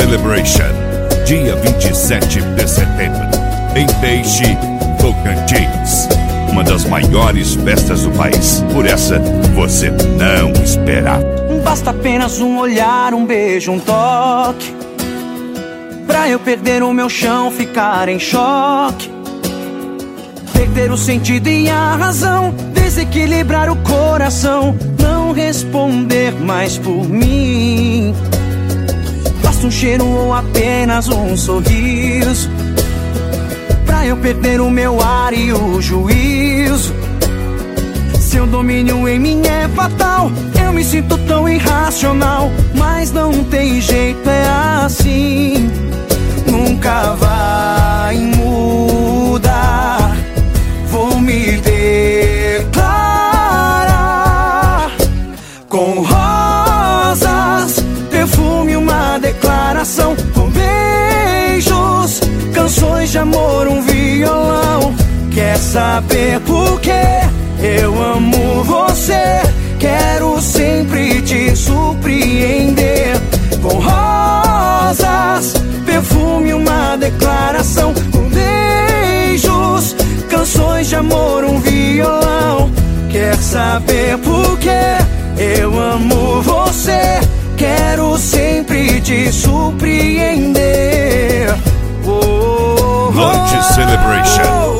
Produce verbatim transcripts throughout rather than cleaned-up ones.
Celebration, dia vinte e sete de setembro, em Peixe, Tocantins. Uma das maiores festas do país. Por essa, você não esperava. Basta apenas um olhar, um beijo, um toque, pra eu perder o meu chão, ficar em choque, perder o sentido e a razão, desequilibrar o coração, não responder mais por mim. Basta um cheiro ou apenas um sorriso, pra eu perder o meu ar e o juízo. Seu domínio em mim é fatal, eu me sinto tão irracional, mas não tem jeito, é assim, nunca vai mudar. Vou me declarar com rosas, perfume, uma declaração, com beijos, canções de amor, um violão. Quer saber por quê? Eu amo você, quero sempre te surpreender. Com rosas, perfume, uma declaração, com beijos, canções de amor, um violão. Quer saber por quê? Eu amo você, quero sempre te surpreender. Oh, Launch Celebration.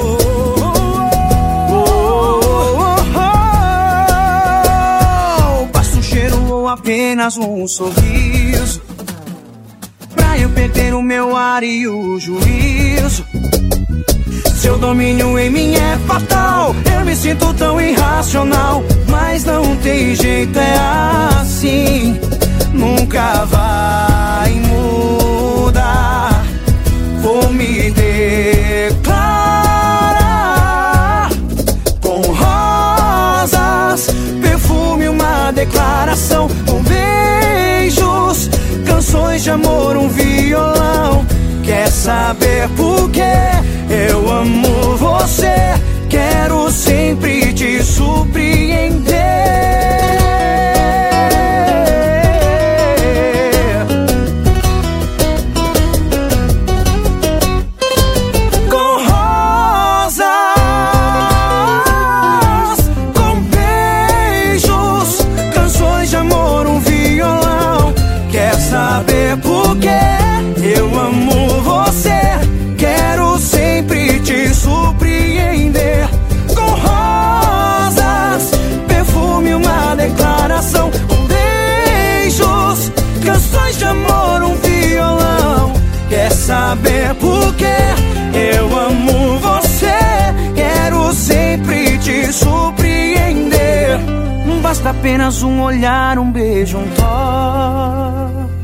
Apenas um sorriso, pra eu perder o meu ar e o juízo. Seu domínio em mim é fatal, eu me sinto tão irracional, mas não tem jeito, é assim, nunca vai mudar. Vou me declarar com rosas, perfume, uma declaração, com beijos, canções de amor, um violão. Quer saber por quê? Eu amo você, quero sempre te surpreender. Com rosas, com beijos, canções de amor, um violão. Quer saber por quê? Eu amo você, quero sempre te surpreender. Com rosas, perfume, uma declaração, com beijos, canções de amor, um violão. Quer saber por quê? Eu amo você, quero sempre te surpreender. Basta apenas um olhar, um beijo, um toque.